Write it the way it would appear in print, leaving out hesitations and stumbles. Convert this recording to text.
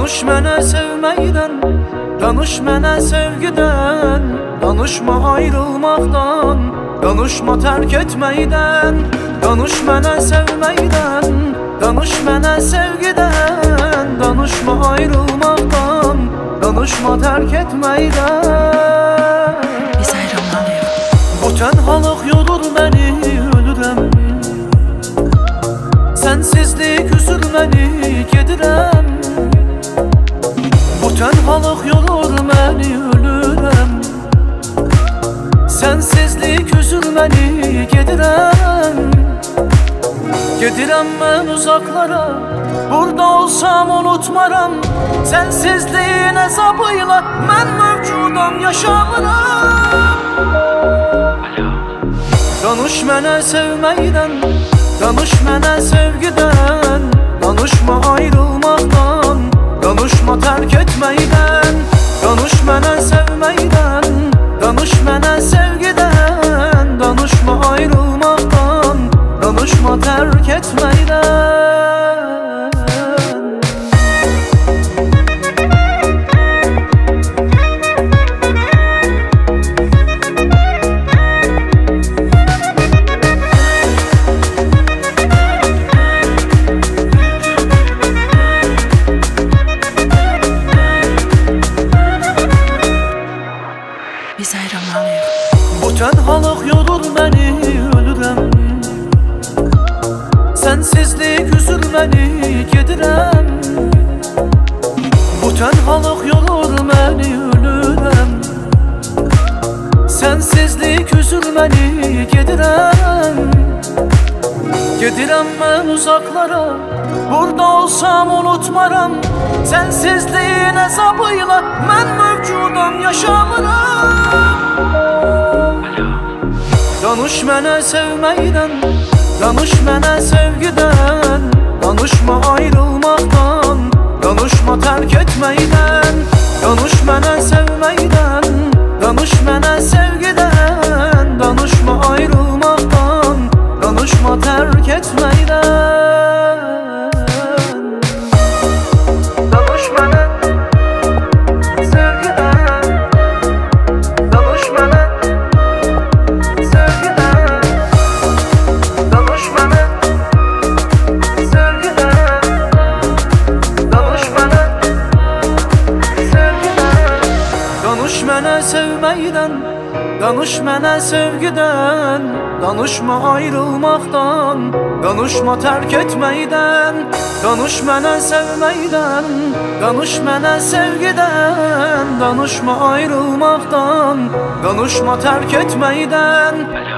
Danış mənə sevməkdən, danış mənə sevgidən, danışma ayrılmaqdan, danışma tərk etməkdən. Danış mənə sevməkdən, danış mənə sevgidən, danışma ayrılmaqdan, danışma tərk etməkdən. Biz ayrılmalıyıq. Bu tənhalıq yorur məni, ölürəm. Sənsizlik üzür məni, gedirəm. Bu tənhalıq yorur məni, ölürəm. Sənsizlik üzür məni, gedirəm. Gedirəm mən uzaqlara, burada olsam unutmaram. Sənsizliyin əzabıyla mən mövcudam, yaşamıram. Danış mənə sevməkdən, danış mənə sevgidən, danışma ayrılmaqdan, danışma tərk etməkdən. Danış mənə sevməkdən, danış mənə sevgidən, danışma ayrılmaqdan, danışma tərk etməkdən. Biz ayrılmalıyıq. Bu tənhalıq yorur məni, ölürəm. Sənsizlik üzür məni, gedirəm. Bu tənhalıq yorur məni, ölürəm. Sənsizlik üzür məni, gedirəm. Gedirəm mən uzaqlara, burada olsam unutmaram. Sənsizliyin əzabıyla mən mövcudam, yaşamıram. Danış mənə sevməkdən, danış mənə sevgidən, danışma ayrılmaqdan, danışma tərk etməkdən. Danış mənə sevməkdən, danış mənə sevgidən, danışma ayrılmaqdan, danışma tərk etməkdən. Danış mənə sevgidən, danış mənə sevgidən, danış mənə sevgidən, danış mənə sevgidən. Danış mənə sevməkdən, danış mənə sevgidən, danışma ayrılmaqdan, danışma tərk etməkdən. Danış mənə sevməkdən, danış mənə sevgidən, danışma ayrılmaqdan, danışma tərk etməkdən.